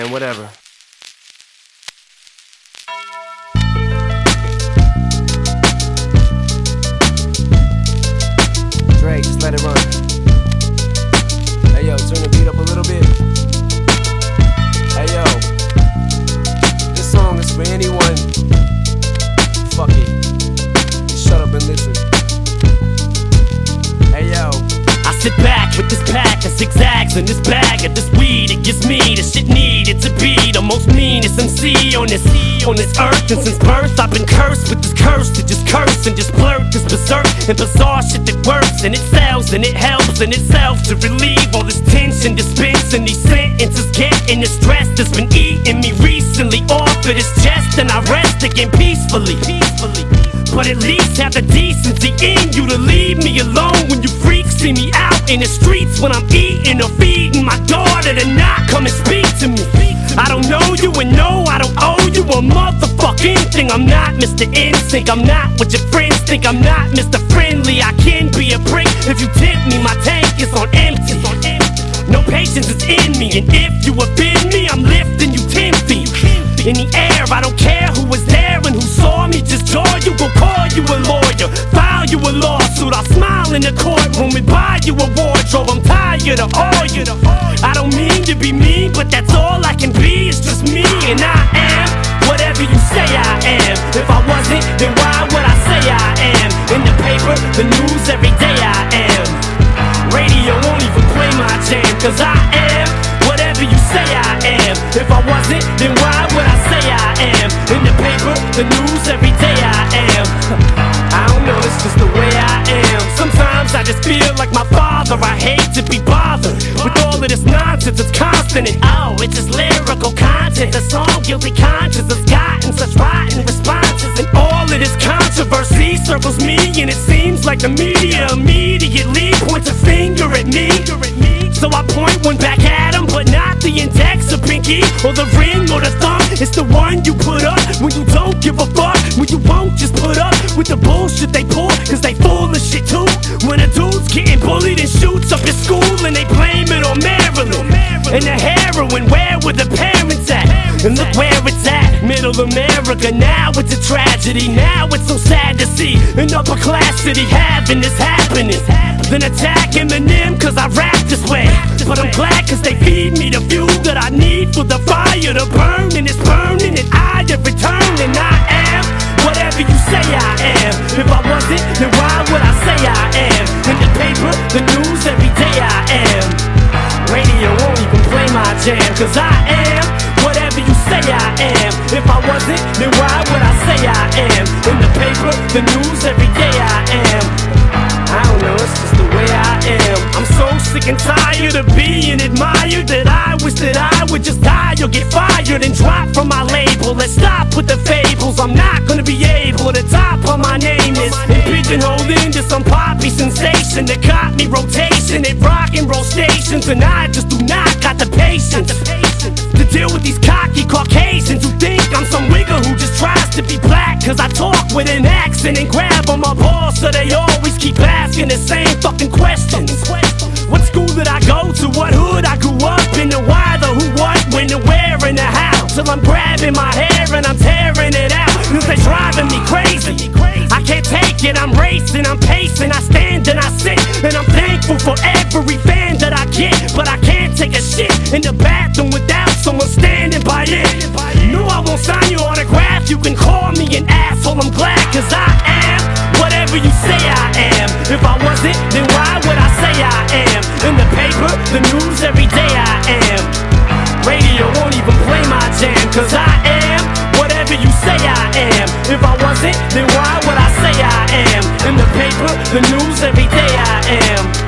and whatever. Dre, just let it run. Hey yo, turn the beat up a little bit. Hey yo, this song is for anyone. Fuck it, just shut up and listen. Hey yo, I sit back with this pack of zigzags and this bag of this weed. It gives me the shit needed to be the most meanest MC on this earth. And since birth I've been cursed with this curse to just curse and just blurt this berserk and bizarre shit that works. And it sells and it helps in itself to relieve all this tension, dispensing these sentences, getting the stress that's been eating me recently off of this chest. And I rest again peacefully. But at least have the decency in you to leave me alone when you freaks see me out in the streets when I'm eating or feeding my daughter to not come and speak to me. I don't know you and no, I don't owe you a motherfucking thing. I'm not Mr. Instinct, I'm not what your friends think. I'm not Mr. Friendly, I can be a prick if you tempt me. My tank is on empty. No patience is in me, and if you offend me, I'm lifting you 10 feet in the air. I don't care who was there and who saw me. Just jaw you, go call you a lawyer, file you a lawsuit. I'll smile in the courtroom and buy you a wardrobe. I'm tired of all you. I don't mean to be mean, but that's all I can be. It's just me, and I am whatever you say I am. If I wasn't, then why would I say I am? In the paper, the news, every day I am. Radio won't even play my jam, cause I am whatever you say I am. If I wasn't, then why would I say I am? In the paper, the news, every day I am. I don't know, it's just the way I am. Sometimes I just feel like my father. I hate to be bothered with all of this nonsense. It's constant and oh, it's just lyrical content. The song Guilty Conscience has gotten such rotten responses, and all of this controversy circles me, and it seems like the media immediately points a finger at me. So I point one back at him, but not the index or pinky or the ring or the thumb. It's the one you put up when you don't give a fuck, when you won't just put up with the bullshit they pull, cause they full of shit too. When a dude's getting bullied and shoots up his school and they blame it on Maryland and the heroin, where were the parents at? And look where it's at, middle America. Now it's a tragedy, now it's so sad to see an upper class city having this happening. Then attack Eminem cause I rap this way, but I'm glad cause they feed me the fuel that I need for the fire to burn. And it's burning and I have returned, and I am whatever you say I am. If I wasn't, then why would I say I am? In the paper, the news, every day I am. Radio won't even play my jam, cause I am whatever you say I am. If I wasn't, then why would I say I am? In the paper, the news, every day I am. I don't know, it's just the way I am. I'm so sick and tired of being admired that I wish that I would just die or get fired and drop from my label. Let's stop with the fables. I'm not gonna be able to top what my name is and pigeonholed into some poppy sensation that caught me rotation at rock and roll stations, and I just do not got the patience to deal with these cocky Caucasians who think I'm some wigger who just tries to be black cause I talk with an accent and grab on my balls, so they always keep asking the same fucking questions. What school did I go to? What hood I grew up in? The why, the who, what, when, the where, and the how. Till I'm grabbing my hair and I'm tearing it out, cause they driving me crazy. I can't take it, I'm racing, I'm pacing, I stand and I sit, and I'm thankful for every fan that I get. But I can't take a shit in the bathroom without someone standing by it. No, I won't sign your autograph, you can call me an asshole, I'm glad cause I am whatever you say I am. If I wasn't, then why would I say I am? In the paper, the news, every day I am. Radio won't even play my jam, cause I am whatever you say I am. If I wasn't, then why would I say I am? In the paper, the news, every day I am.